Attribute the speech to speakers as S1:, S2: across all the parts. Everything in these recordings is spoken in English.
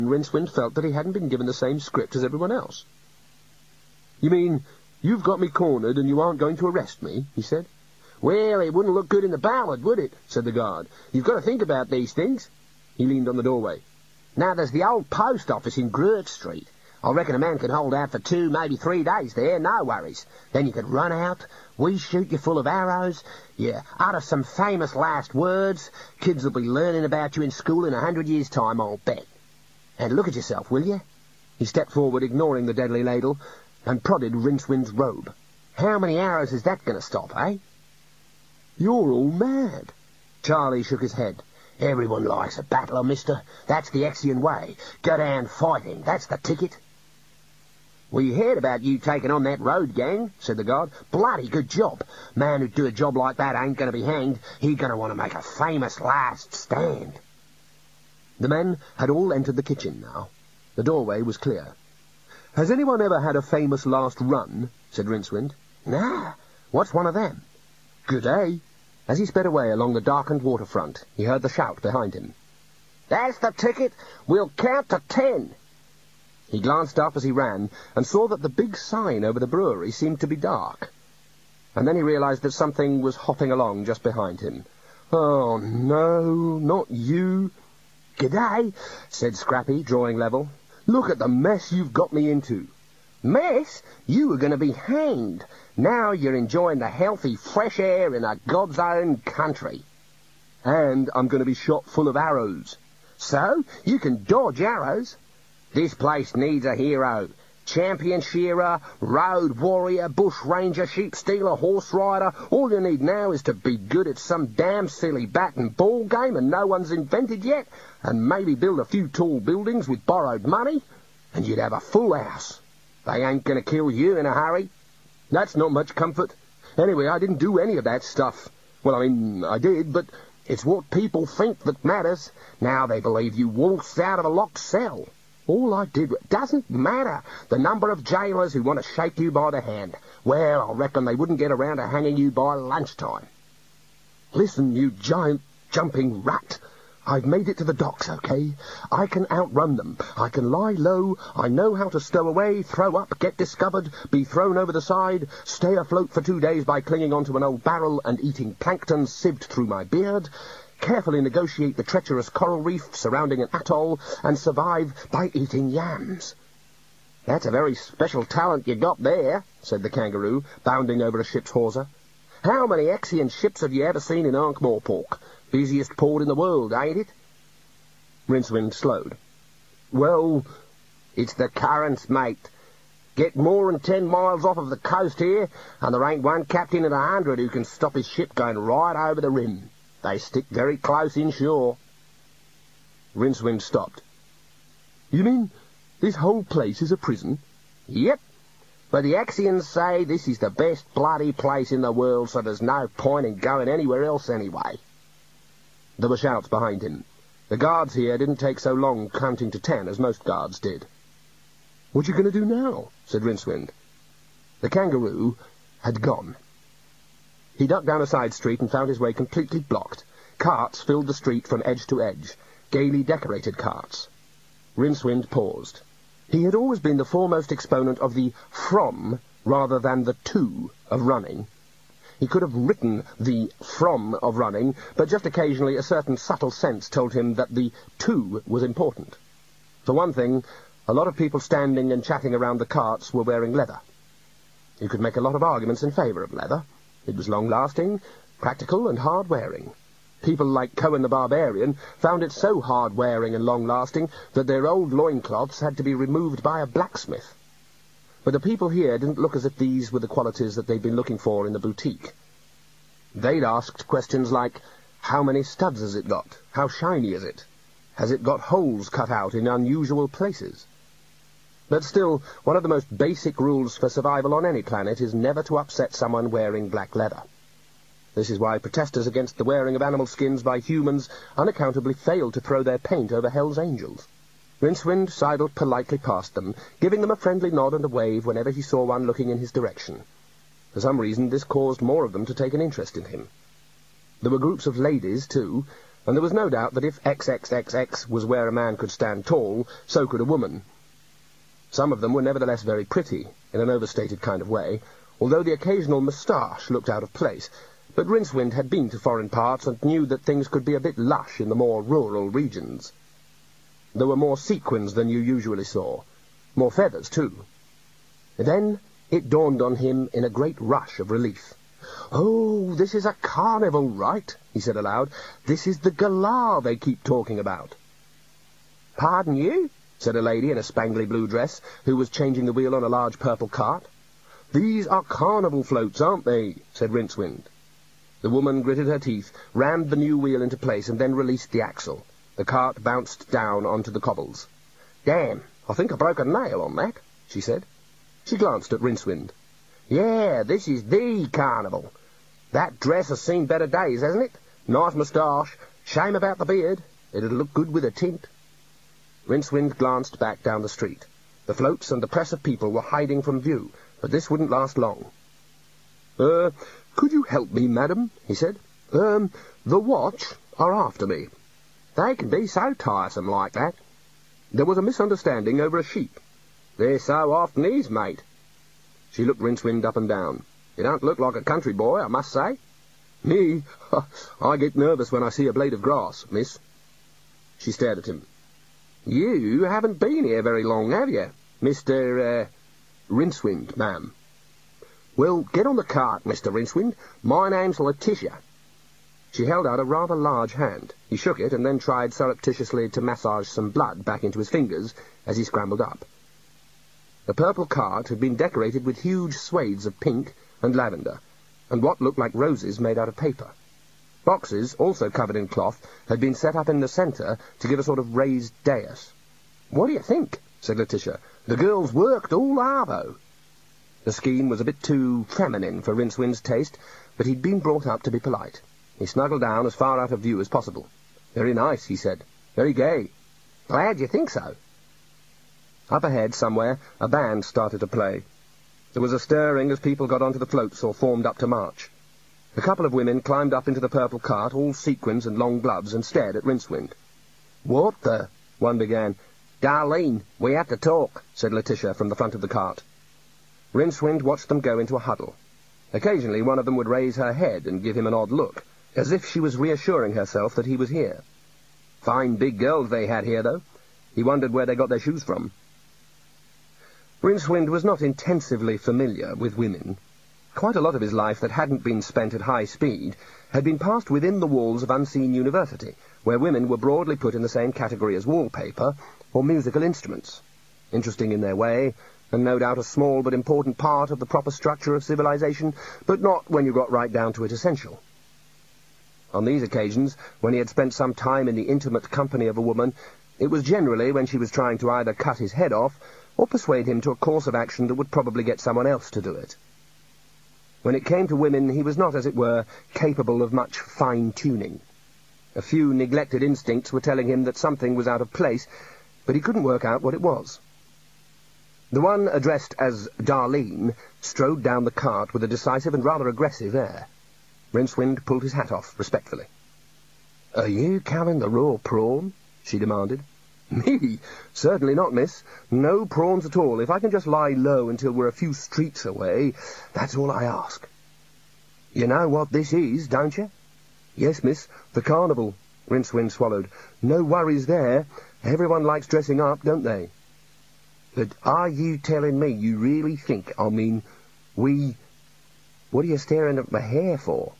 S1: Rincewind felt that he hadn't been given the same script as everyone else. "You mean you've got me cornered and you aren't going to arrest me?" he said. "Well, it wouldn't look good in the ballad, would it?" said the guard. "You've got to think about these things." He leaned on the doorway. "Now, there's the old post office in Groot Street. I reckon a man could hold out for 2, maybe 3 days there, no worries. Then you could run out, we shoot you full of arrows, you utter some famous last words, kids will be learning about you in school in 100 years' time, I'll bet. And look at yourself, will you?" He stepped forward, ignoring the deadly ladle, and prodded Rincewind's robe. "How many arrows is that going to stop, eh?" "You're all mad." Charlie shook his head. "Everyone likes a battler, mister. That's the Exian way. Go down fighting, that's the ticket." "We heard about you taking on that road gang," said the guard. "Bloody good job. Man who'd do a job like that ain't going to be hanged. He's going to want to make a famous last stand." The men had all entered the kitchen now. The doorway was clear. "Has anyone ever had a famous last run?" said Rincewind. "Nah. What's one of them?" "Good day." As he sped away along the darkened waterfront, he heard the shout behind him. "That's the ticket. We'll count to 10. He glanced up as he ran and saw that the big sign over the brewery seemed to be dark. And then he realized that something was hopping along just behind him. "Oh, no, not you." "G'day," said Scrappy, drawing level. "Look at the mess you've got me into." "Mess? You were going to be hanged. Now you're enjoying the healthy, fresh air in a God's own country." "And I'm going to be shot full of arrows." "So? You can dodge arrows?" "This place needs a hero. Champion shearer, road warrior, bush ranger, sheep stealer, horse rider. All you need now is to be good at some damn silly bat and ball game and no one's invented yet, and maybe build a few tall buildings with borrowed money, and you'd have a full house. They ain't going to kill you in a hurry." "That's not much comfort. Anyway, I didn't do any of that stuff. Well, I mean, I did, but it's what people think that matters. Now they believe you waltzed out of a locked cell. All I did doesn't matter. The number of jailers who want to shake you by the hand. Well, I reckon they wouldn't get around to hanging you by lunchtime." "Listen, you giant jumping rat. I've made it to the docks, okay? I can outrun them. I can lie low. I know how to stow away, throw up, get discovered, be thrown over the side, stay afloat for 2 days by clinging onto an old barrel and eating plankton sieved through my beard, carefully negotiate the treacherous coral reef surrounding an atoll, and survive by eating yams." "That's a very special talent you got there," said the kangaroo, bounding over a ship's hawser. "How many Exian ships have you ever seen in Ankh-Morpork? Busiest port in the world, ain't it?" Rincewind slowed. "Well, it's the currents, mate. Get more than 10 miles off of the coast here, and there ain't one captain in 100 who can stop his ship going right over the rim. They stick very close inshore." Rincewind stopped. "You mean this whole place is a prison?" "Yep. But the Exians say this is the best bloody place in the world, so there's no point in going anywhere else anyway." There were shouts behind him. The guards here didn't take so long counting to 10 as most guards did. "What you going to do now?" said Rincewind. The kangaroo had gone. He ducked down a side street and found his way completely blocked. Carts filled the street from edge to edge, gaily decorated carts. Rincewind paused. He had always been the foremost exponent of the from rather than the to of running. He could have written the from of running, but just occasionally a certain subtle sense told him that the to was important. For one thing, a lot of people standing and chatting around the carts were wearing leather. You could make a lot of arguments in favour of leather. It was long-lasting, practical, and hard-wearing. People like Cohen the Barbarian found it so hard-wearing and long-lasting that their old loincloths had to be removed by a blacksmith. But the people here didn't look as if these were the qualities that they'd been looking for in the boutique. They'd asked questions like, how many studs has it got? How shiny is it? Has it got holes cut out in unusual places? But still, one of the most basic rules for survival on any planet is never to upset someone wearing black leather. This is why protesters against the wearing of animal skins by humans unaccountably fail to throw their paint over Hell's Angels. Rincewind sidled politely past them, giving them a friendly nod and a wave whenever he saw one looking in his direction. For some reason, this caused more of them to take an interest in him. There were groups of ladies, too, and there was no doubt that if XXXX was where a man could stand tall, so could a woman. Some of them were nevertheless very pretty, in an overstated kind of way, although the occasional moustache looked out of place, but Rincewind had been to foreign parts and knew that things could be a bit lush in the more rural regions. There were more sequins than you usually saw, more feathers too. Then it dawned on him in a great rush of relief. "Oh, this is a carnival, right?" he said aloud. "This is the galah they keep talking about." "Pardon you?" said a lady in a spangly blue dress, who was changing the wheel on a large purple cart. "These are carnival floats, aren't they?" said Rincewind. The woman gritted her teeth, rammed the new wheel into place, and then released the axle. The cart bounced down onto the cobbles. "Damn, I think I broke a nail on that," she said. She glanced at Rincewind. "Yeah, this is the carnival. That dress has seen better days, hasn't it? Nice moustache. Shame about the beard. It'd look good with a tint." Rincewind glanced back down the street. The floats and the press of people were hiding from view, but this wouldn't last long. Could you help me, madam?" he said. The watch are after me." "They can be so tiresome like that." "There was a misunderstanding over a sheep." "There so often is, mate." She looked Rincewind up and down. "You don't look like a country boy, I must say." "Me? I get nervous when I see a blade of grass, miss." She stared at him. "You haven't been here very long, have you, Mr. Rincewind, ma'am?" "Well, get on the cart, Mr. Rincewind. My name's Letitia." She held out a rather large hand. He shook it and then tried surreptitiously to massage some blood back into his fingers as he scrambled up. The purple cart had been decorated with huge swathes of pink and lavender, and what looked like roses made out of paper. Boxes, also covered in cloth, had been set up in the centre to give a sort of raised dais. "What do you think?" said Letitia. "The girls worked all arvo." The scheme was a bit too feminine for Rincewind's taste, but he'd been brought up to be polite. He snuggled down as far out of view as possible. "Very nice," he said. "Very gay." "Glad you think so." Up ahead, somewhere, a band started to play. There was a stirring as people got onto the floats or formed up to march. A couple of women climbed up into the purple cart, all sequins and long gloves, and stared at Rincewind. "What the—" one began. "Darlene, we have to talk," said Letitia from the front of the cart. Rincewind watched them go into a huddle. Occasionally one of them would raise her head and give him an odd look, as if she was reassuring herself that he was here. Fine big girls they had here, though. He wondered where they got their shoes from. Rincewind was not intensively familiar with women. Quite a lot of his life that hadn't been spent at high speed had been passed within the walls of Unseen University, where women were broadly put in the same category as wallpaper or musical instruments. Interesting in their way, and no doubt a small but important part of the proper structure of civilization, but not, when you got right down to it, essential. On these occasions, when he had spent some time in the intimate company of a woman, it was generally when she was trying to either cut his head off or persuade him to a course of action that would probably get someone else to do it. When it came to women, he was not, as it were, capable of much fine-tuning. A few neglected instincts were telling him that something was out of place, but he couldn't work out what it was. The one addressed as Darlene strode down the cart with a decisive and rather aggressive air. Rincewind pulled his hat off respectfully. "Are you carrying the raw prawn?" she demanded. "Me? Certainly not, miss. No prawns at all. If I can just lie low until we're a few streets away, that's all I ask." "You know what this is, don't you?" "Yes, miss. The carnival." Rincewind swallowed. "No worries there. Everyone likes dressing up, don't they?" "But are you telling me you really think, What are you staring at my hair for?"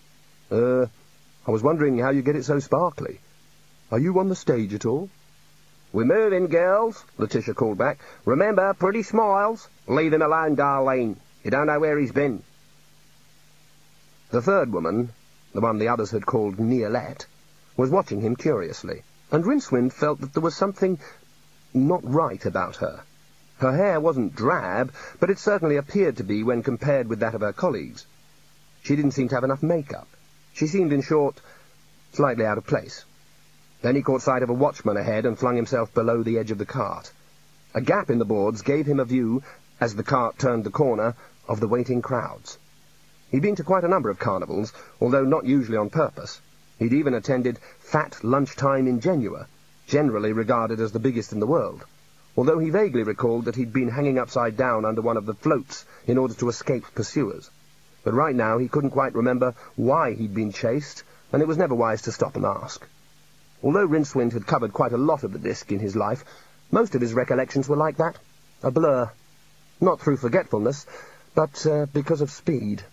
S1: I was wondering how you get it so sparkly. Are you on the stage at all?" "We're moving, girls," Letitia called back. "Remember, pretty smiles. Leave him alone, Darlene. You don't know where he's been." The third woman, the one the others had called Niolette, was watching him curiously, and Rincewind felt that there was something not right about her. Her hair wasn't drab, but it certainly appeared to be when compared with that of her colleagues. She didn't seem to have enough makeup. She seemed, in short, slightly out of place. Then he caught sight of a watchman ahead and flung himself below the edge of the cart. A gap in the boards gave him a view, as the cart turned the corner, of the waiting crowds. He'd been to quite a number of carnivals, although not usually on purpose. He'd even attended Fat Lunchtime in Genua, generally regarded as the biggest in the world, although he vaguely recalled that he'd been hanging upside down under one of the floats in order to escape pursuers. But right now he couldn't quite remember why he'd been chased, and it was never wise to stop and ask. Although Rincewind had covered quite a lot of the disk in his life, most of his recollections were like that, a blur. Not through forgetfulness, but because of speed.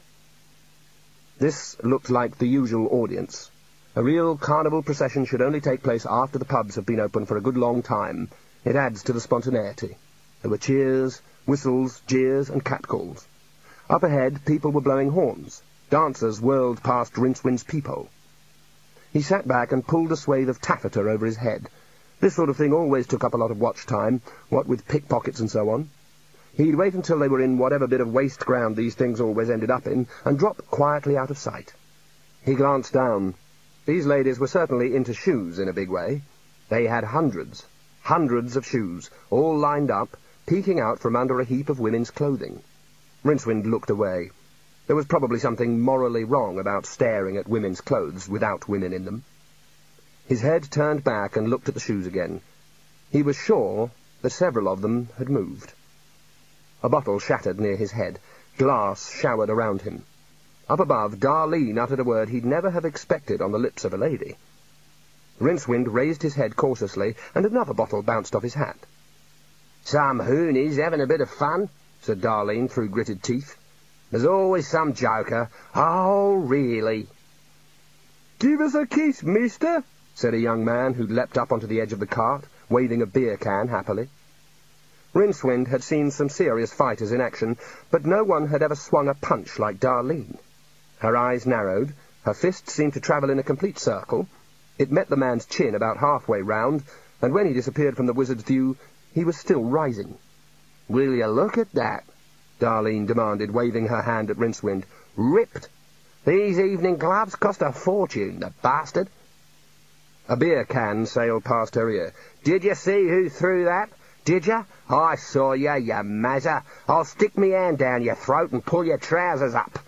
S1: This looked like the usual audience. A real carnival procession should only take place after the pubs have been open for a good long time. It adds to the spontaneity. There were cheers, whistles, jeers, and catcalls. Up ahead, people were blowing horns. Dancers whirled past Rincewind's peephole. He sat back and pulled a swathe of taffeta over his head. This sort of thing always took up a lot of watch time, what with pickpockets and so on. He'd wait until they were in whatever bit of waste ground these things always ended up in, and drop quietly out of sight. He glanced down. These ladies were certainly into shoes in a big way. They had hundreds of shoes, all lined up, peeking out from under a heap of women's clothing. Rincewind looked away. There was probably something morally wrong about staring at women's clothes without women in them. His head turned back and looked at the shoes again. He was sure that several of them had moved. A bottle shattered near his head. Glass showered around him. Up above, Darlene uttered a word he'd never have expected on the lips of a lady. Rincewind raised his head cautiously, and another bottle bounced off his hat. "Some hoonies having a bit of fun," said Darlene through gritted teeth. "There's always some joker. Oh, really?" "Give us a kiss, mister," said a young man who'd leapt up onto the edge of the cart, waving a beer can happily. Rincewind had seen some serious fighters in action, but no one had ever swung a punch like Darlene. Her eyes narrowed, her fist seemed to travel in a complete circle. It met the man's chin about halfway round, and when he disappeared from the wizard's view, he was still rising. "Will you look at that?" Darlene demanded, waving her hand at Rincewind. "Ripped! These evening gloves cost a fortune, the bastard!" A beer can sailed past her ear. "Did you see who threw that? Did you? I saw you, you mazza. I'll stick me hand down your throat and pull your trousers up."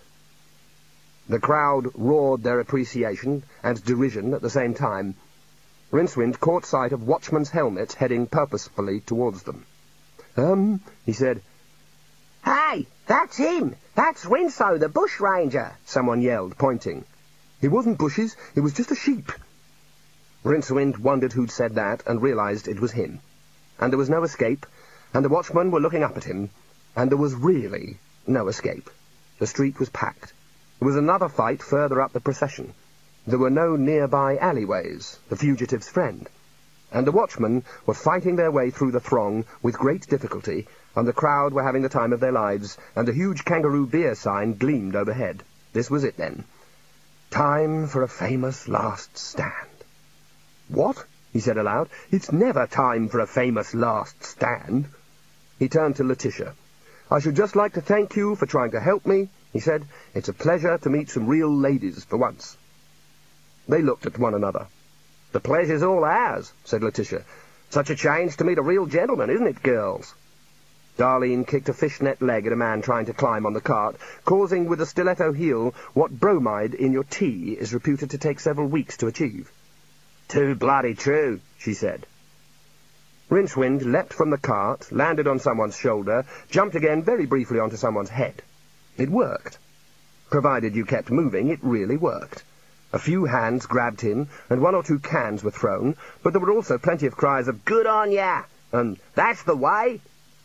S1: The crowd roared their appreciation and derision at the same time. Rincewind caught sight of Watchman's helmet heading purposefully towards them. He said. "Hey, that's him! That's Rinceau, the bushranger!" someone yelled, pointing. "It wasn't bushes, it was just a sheep." Rincewind wondered who'd said that, and realized it was him. And there was no escape, and the watchmen were looking up at him, and there was really no escape. The street was packed. There was another fight further up the procession. There were no nearby alleyways, the fugitive's friend. And the watchmen were fighting their way through the throng with great difficulty, and the crowd were having the time of their lives, and a huge kangaroo beer sign gleamed overhead. This was it, then. Time for a famous last stand. "What?" he said aloud. "It's never time for a famous last stand." He turned to Letitia. "I should just like to thank you for trying to help me," he said. "It's a pleasure to meet some real ladies for once." They looked at one another. "The pleasure's all ours," said Letitia. "Such a change to meet a real gentleman, isn't it, girls?" Darlene kicked a fishnet leg at a man trying to climb on the cart, causing with a stiletto heel what bromide in your tea is reputed to take several weeks to achieve. "Too bloody true," she said. Rincewind leapt from the cart, landed on someone's shoulder, jumped again very briefly onto someone's head. It worked. Provided you kept moving, it really worked. A few hands grabbed him, and one or two cans were thrown, but there were also plenty of cries of "Good on ya!" and "That's the way!"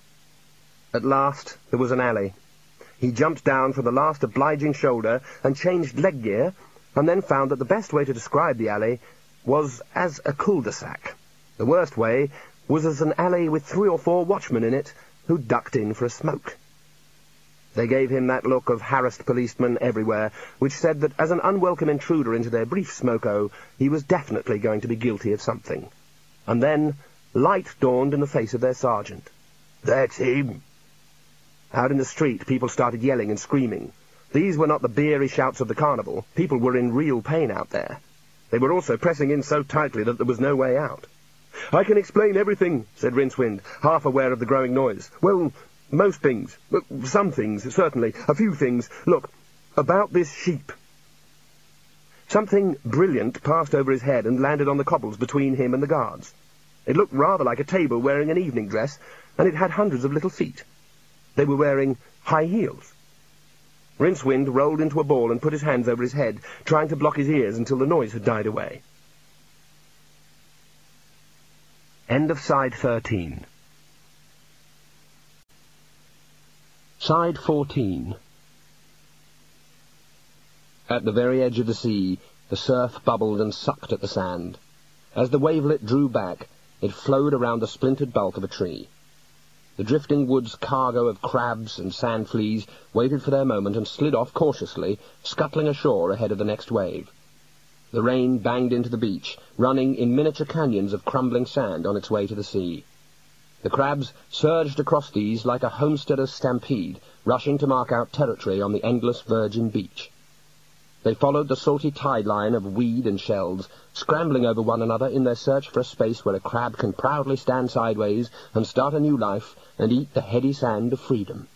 S1: At last there was an alley. He jumped down from the last obliging shoulder and changed leg gear, and then found that the best way to describe the alley was as a cul-de-sac. The worst way was as an alley with 3 or 4 watchmen in it who ducked in for a smoke. They gave him that look of harassed policemen everywhere, which said that as an unwelcome intruder into their brief smoko, he was definitely going to be guilty of something. And then light dawned in the face of their sergeant. "That's him!" Out in the street, people started yelling and screaming. These were not the beery shouts of the carnival. People were in real pain out there. They were also pressing in so tightly that there was no way out. "I can explain everything," said Rincewind, half aware of the growing noise. "Well, most things. Some things, certainly. A few things. Look, about this sheep." Something brilliant passed over his head and landed on the cobbles between him and the guards. It looked rather like a table wearing an evening dress, and it had hundreds of little feet. They were wearing high heels. Rincewind rolled into a ball and put his hands over his head, trying to block his ears until the noise had died away. End of side 13. Side 14. At the very edge of the sea, the surf bubbled and sucked at the sand. As the wavelet drew back, it flowed around the splintered bulk of a tree. The drifting wood's cargo of crabs and sand fleas waited for their moment and slid off cautiously, scuttling ashore ahead of the next wave. The rain banged into the beach, running in miniature canyons of crumbling sand on its way to the sea. The crabs surged across these like a homesteader's stampede, rushing to mark out territory on the endless virgin beach. They followed the salty tide line of weed and shells, scrambling over one another in their search for a space where a crab can proudly stand sideways and start a new life and eat the heady sand of freedom.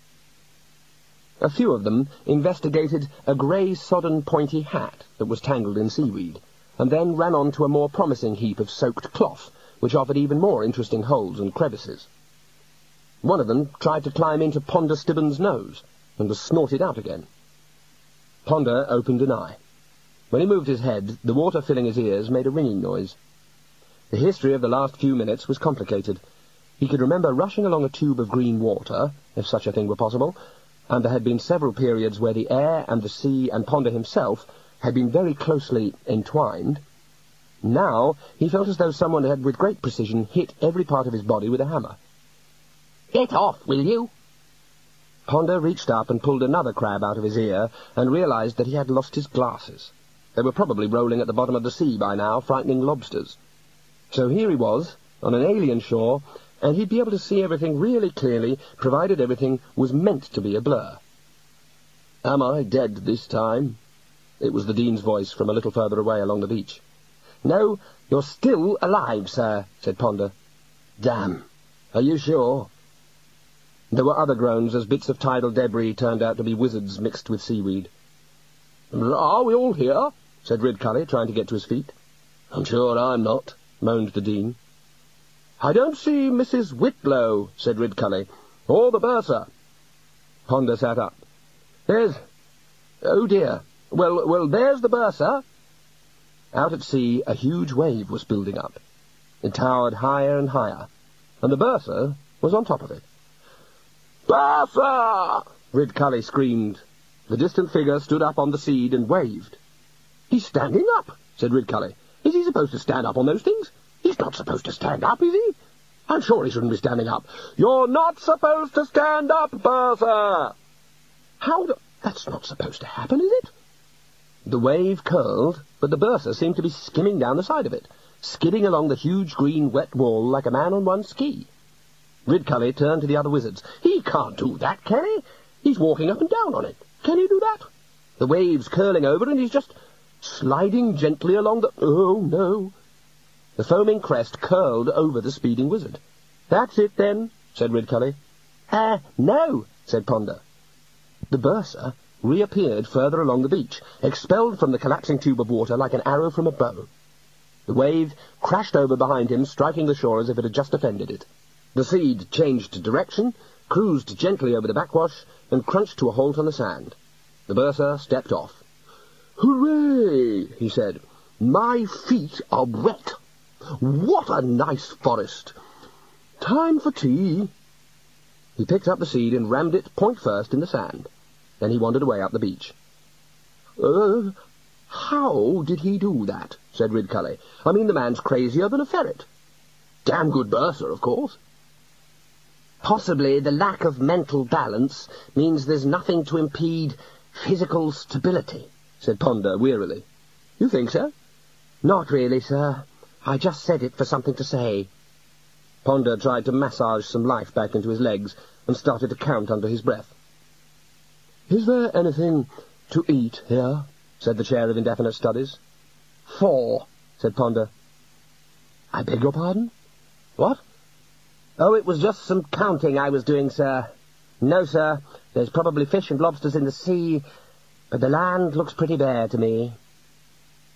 S1: A few of them investigated a grey sodden pointy hat that was tangled in seaweed, and then ran on to a more promising heap of soaked cloth, which offered even more interesting holes and crevices. One of them tried to climb into Ponder Stibben's nose, and was snorted out again. Ponder opened an eye. When he moved his head, the water filling his ears made a ringing noise. The history of the last few minutes was complicated. He could remember rushing along a tube of green water, if such a thing were possible, and there had been several periods where the air and the sea and Ponder himself had been very closely entwined. Now he felt as though someone had with great precision hit every part of his body with a hammer. "Get off, will you?" Ponder reached up and pulled another crab out of his ear and realized that he had lost his glasses. They were probably rolling at the bottom of the sea by now, frightening lobsters. So here he was, on an alien shore, and he'd be able to see everything really clearly, provided everything was meant to be a blur. "Am I dead this time?" It was the Dean's voice from a little further away along the beach. "No, you're still alive, sir," said Ponder. "Damn. Are you sure?" There were other groans as bits of tidal debris turned out to be wizards mixed with seaweed. "Are we all here?" said Ridcully, trying to get to his feet. "I'm sure I'm not," moaned the Dean. "I don't see Mrs. Whitlow," said Ridcully, "or the bursar." Ponder sat up. Oh dear. Well, there's the bursar." Out at sea, a huge wave was building up. It towered higher and higher, and the bursar was on top of it. "Bursar!" Ridcully screamed. The distant figure stood up on the seed and waved. "He's standing up," said Ridcully. "Is he supposed to stand up on those things? He's not supposed to stand up, is he? I'm sure he shouldn't be standing up." "You're not supposed to stand up, bursar!" That's not supposed to happen, is it?" The wave curled, but the bursar seemed to be skimming down the side of it, skidding along the huge green wet wall like a man on one ski. Ridcully turned to the other wizards. "He can't do that, can he? He's walking up and down on it. Can he do that? The wave's curling over and he's just sliding gently along the... Oh, no." The foaming crest curled over the speeding wizard. "That's it, then," said Ridcully. No," said Ponder. The bursar reappeared further along the beach, expelled from the collapsing tube of water like an arrow from a bow. The wave crashed over behind him, striking the shore as if it had just offended it. The seed changed direction, cruised gently over the backwash, and crunched to a halt on the sand. The bursar stepped off. "Hooray!" he said. "My feet are wet. What a nice forest! Time for tea." He picked up the seed and rammed it point first in the sand. Then he wandered away up the beach. How did he do that?" said Ridcully. "I mean, the man's crazier than a ferret. Damn good bursar, of course." "Possibly the lack of mental balance means there's nothing to impede physical stability," said Ponder wearily. "You think so?" "Not really, sir. I just said it for something to say." Ponder tried to massage some life back into his legs and started to count under his breath. "Is there anything to eat here?" said the Chair of Indefinite Studies. "4," said Ponder. "I beg your pardon?" "What?" "Oh, it was just some counting I was doing, sir. No, sir, there's probably fish and lobsters in the sea, but the land looks pretty bare to me."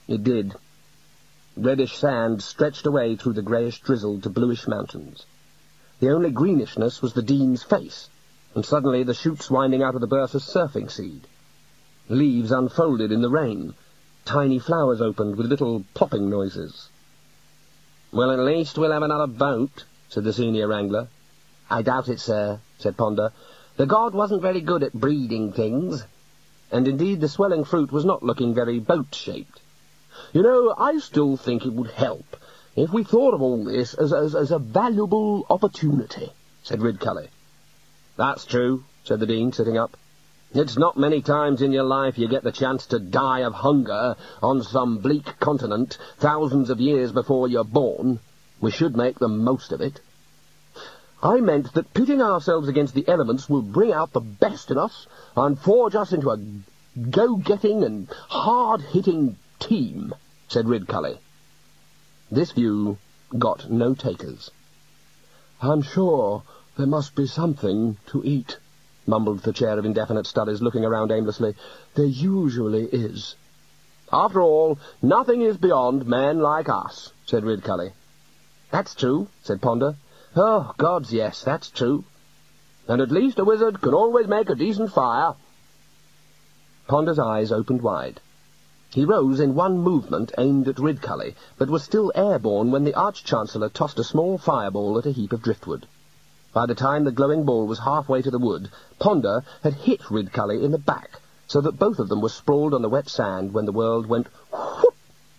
S1: It did. Reddish sand stretched away through the greyish drizzle to bluish mountains. The only greenishness was the Dean's face, and suddenly the shoots winding out of the berth of surfing seed. Leaves unfolded in the rain. Tiny flowers opened with little plopping noises. "Well, at least we'll have another boat," said the senior wrangler. "I doubt it, sir," said Ponder. "The god wasn't very good at breeding things." And indeed the swelling fruit was not looking very boat-shaped. "You know, I still think it would help if we thought of all this as a valuable opportunity," said Ridcully. "That's true," said the Dean, sitting up. "It's not many times in your life you get the chance to die of hunger on some bleak continent thousands of years before you're born. We should make the most of it. I meant that pitting ourselves against the elements will bring out the best in us and forge us into a go-getting and hard-hitting team," said Ridcully. This view got no takers. "I'm sure there must be something to eat," mumbled the chair of indefinite studies, looking around aimlessly. "There usually is." "After all, nothing is beyond men like us," said Ridcully. "That's true," said Ponder. "Oh, gods, yes, that's true. And at least a wizard can always make a decent fire." Ponder's eyes opened wide. He rose in one movement aimed at Ridcully, but was still airborne when the Arch-Chancellor tossed a small fireball at a heap of driftwood. By the time the glowing ball was halfway to the wood, Ponder had hit Ridcully in the back, so that both of them were sprawled on the wet sand when the world went whoop.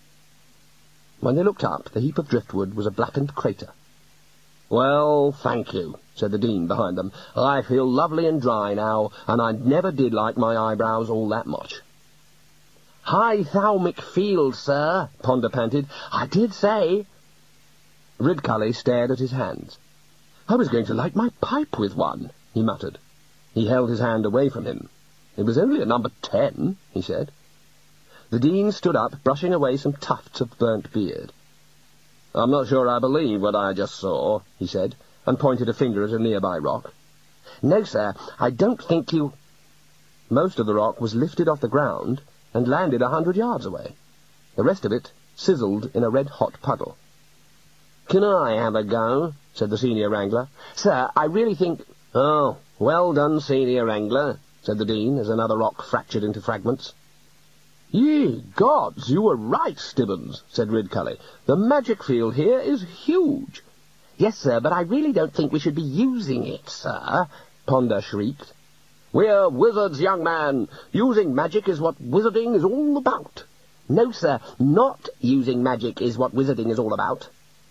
S1: When they looked up, the heap of driftwood was a blackened crater. "Well, thank you," said the Dean behind them. "I feel lovely and dry now, and I never did like my eyebrows all that much." "Hythalamic field, sir," Ponder panted. "I did say." Ridcully stared at his hands. "I was going to light my pipe with one," he muttered. He held his hand away from him. "It was only a number 10, he said. The Dean stood up, brushing away some tufts of burnt beard. "I'm not sure I believe what I just saw," he said, and pointed a finger at a nearby rock. "No, sir, I don't think you—" Most of the rock was lifted off the ground and landed 100 yards away. The rest of it sizzled in a red-hot puddle. "Can I have a go?" said the senior wrangler. "Sir, I really think—" "Oh, well done, senior wrangler," said the Dean, as another rock fractured into fragments. "Ye gods, you were right, Stibbons," said Ridcully. "The magic field here is huge." "Yes, sir, but I really don't think we should be using it, sir," Ponder shrieked. "We're wizards, young man. Using magic is what wizarding is all about." "No, sir, not using magic is what wizarding is all about."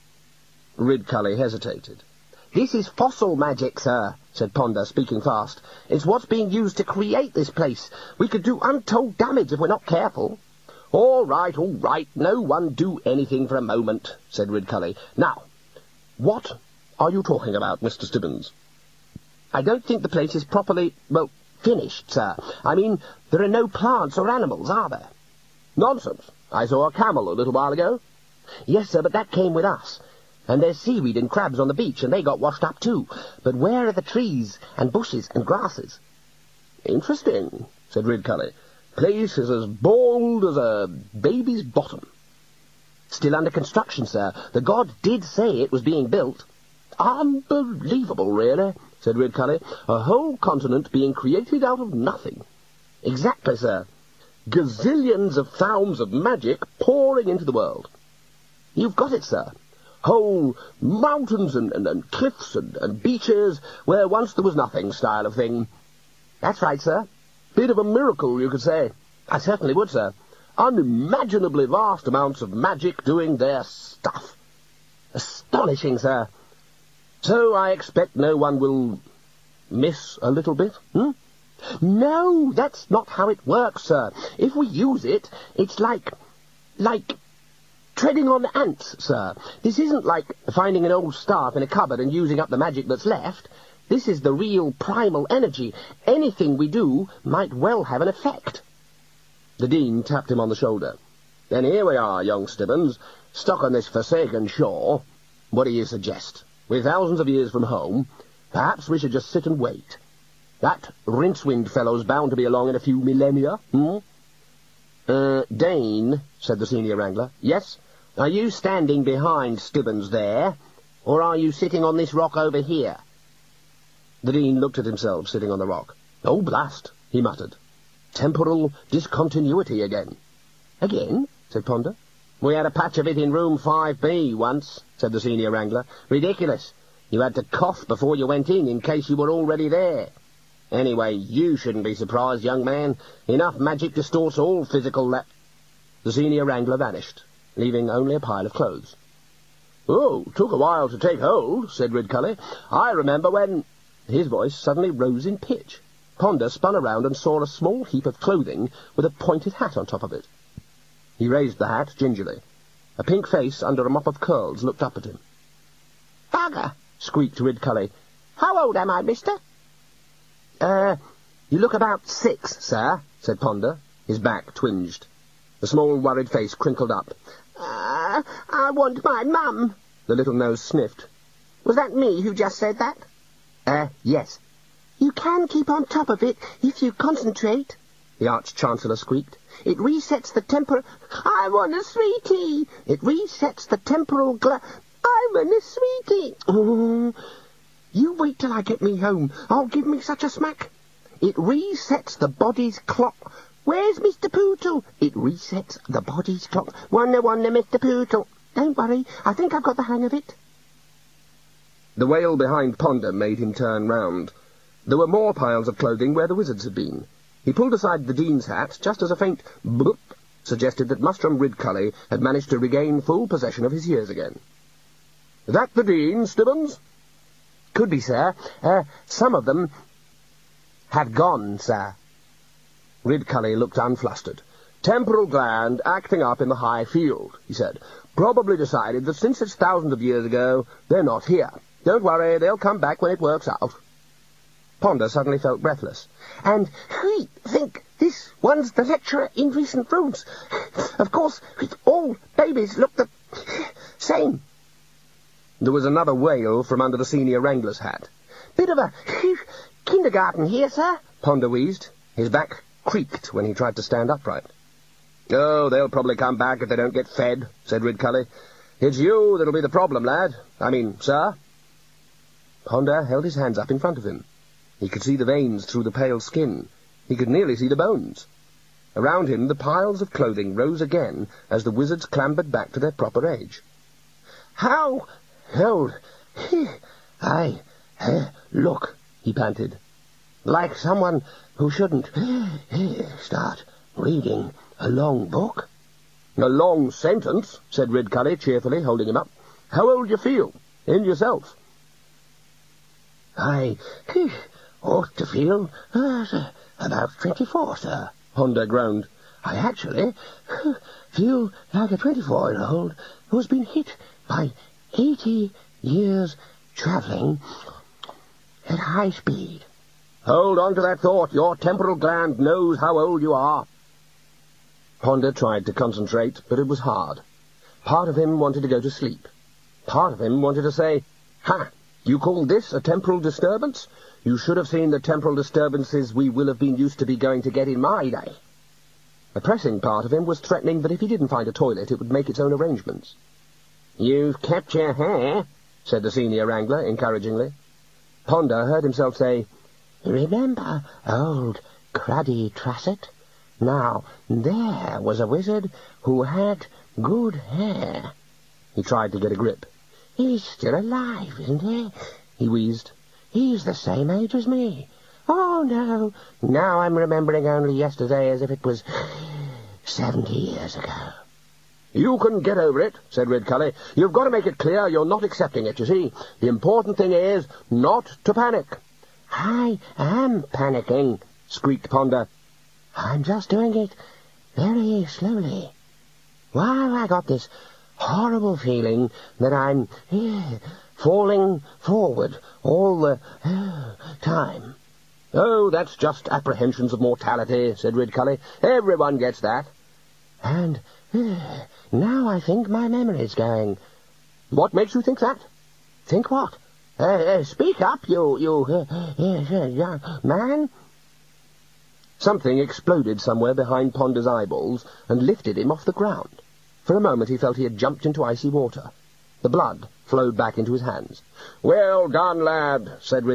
S1: Ridcully hesitated. "This is fossil magic, sir," said Ponder, speaking fast. "It's what's being used to create this place. We could do untold damage if we're not careful." All right, no one do anything for a moment," said Ridcully. "Now, what are you talking about, Mr. Stibbons?" "I don't think the place is properly, finished, sir. I mean, there are no plants or animals, are there?" "Nonsense. I saw a camel a little while ago." "Yes, sir, but that came with us. And there's seaweed and crabs on the beach, and they got washed up too. But where are the trees and bushes and grasses?" "Interesting," said Ridcully. "Place is as bald as a baby's bottom." "Still under construction, sir. The god did say it was being built." "Unbelievable, really," said Ridcully. "A whole continent being created out of nothing." "Exactly, sir. Gazillions of thousands of magic pouring into the world." "You've got it, sir. Whole mountains and cliffs and beaches where once there was nothing style of thing." "That's right, sir." "Bit of a miracle, you could say." "I certainly would, sir." "Unimaginably vast amounts of magic doing their stuff." "Astonishing, sir." "So I expect no one will miss a little bit, "No, that's not how it works, sir. If we use it, it's like treading on ants, sir. This isn't like finding an old staff in a cupboard and using up the magic that's left. This is the real primal energy. Anything we do might well have an effect." The Dean tapped him on the shoulder. "Then here we are, young Stibbons, stuck on this forsaken shore. What do you suggest? We're thousands of years from home. Perhaps we should just sit and wait. That Rincewind fellow's bound to be along in a few millennia, Dane, said the senior wrangler. Yes? Are you standing behind Stibbons there, or are you sitting on this rock over here? The Dean looked at himself sitting on the rock. Oh, blast, he muttered. Temporal discontinuity again. Again? Said Ponder. We had a patch of it in room 5B once, said the senior wrangler. Ridiculous. You had to cough before you went in case you were already there. Anyway, you shouldn't be surprised, young man. Enough magic distorts all physical The senior wrangler vanished, leaving only a pile of clothes. Oh, took a while to take hold, said Ridcully. I remember when... His voice suddenly rose in pitch. Ponder spun around and saw a small heap of clothing with a pointed hat on top of it. He raised the hat gingerly. A pink face under a mop of curls looked up at him. Bugger, squeaked Ridcully. How old am I, mister? You look about 6, sir, said Ponder. His back twinged. The small worried face crinkled up. I want my mum, the little nose sniffed. Was that me who just said that? Yes. You can keep on top of it if you concentrate, the Arch-Chancellor squeaked. It resets the I want a sweetie! It resets the temporal I want a sweetie! Oh, you wait till I get me home. I'll give me such a smack. It resets the body's clock. Where's Mr. Pootle? It resets the body's clock. Wonder, Mr. Pootle. Don't worry, I think I've got the hang of it. The wail behind Ponder made him turn round. There were more piles of clothing where the wizards had been. He pulled aside the Dean's hat just as a faint bloop suggested that Mustrum Ridcully had managed to regain full possession of his ears again. That the Dean, Stibbons? Could be, sir. Some of them have gone, sir. Ridcully looked unflustered. Temporal gland acting up in the high field, he said. Probably decided that since it's thousands of years ago, they're not here. Don't worry, they'll come back when it works out. Ponder suddenly felt breathless. And we think this one's the lecturer in recent rooms. Of course, all babies look the same. There was another wail from under the senior wrangler's hat. Bit of a kindergarten here, sir, Ponder wheezed. His back creaked when he tried to stand upright. Oh, they'll probably come back if they don't get fed, said Ridcully. It's you that'll be the problem, lad. I mean, sir. Ponder held his hands up in front of him. He could see the veins through the pale skin. He could nearly see the bones. Around him the piles of clothing rose again as the wizards clambered back to their proper age. How old I look, he panted, like someone who shouldn't start reading a long book. A long sentence, said Ridcully cheerfully, holding him up. How old you feel? In yourself? I ought to feel about 24, sir, Ponder groaned. I actually feel like a 24-year-old who's been hit by 80 years travelling at high speed. Hold on to that thought. Your temporal gland knows how old you are. Ponder tried to concentrate, but it was hard. Part of him wanted to go to sleep. Part of him wanted to say, Ha! You call this a temporal disturbance? You should have seen the temporal disturbances we will have been used to be going to get in my day. A pressing part of him was threatening that if he didn't find a toilet, it would make its own arrangements. You've kept your hair, said the senior wrangler encouragingly. Ponder heard himself say, Remember old Cruddy Trusset? Now, there was a wizard who had good hair. He tried to get a grip. He's still alive, isn't he? He wheezed. He's the same age as me. Oh, no. Now I'm remembering only yesterday as if it was 70 years ago. You can get over it, said Ridcully. You've got to make it clear you're not accepting it, you see. The important thing is not to panic. I am panicking, squeaked Ponder. I'm just doing it very slowly. Why have I got this horrible feeling that I'm falling forward all the time? Oh, that's just apprehensions of mortality, said Ridcully. Everyone gets that. And now I think my memory's going. What makes you think that? Think what? Speak up, you young man. Something exploded somewhere behind Ponder's eyeballs and lifted him off the ground. For a moment he felt he had jumped into icy water. The blood flowed back into his hands. "Well done, lad," said Richard.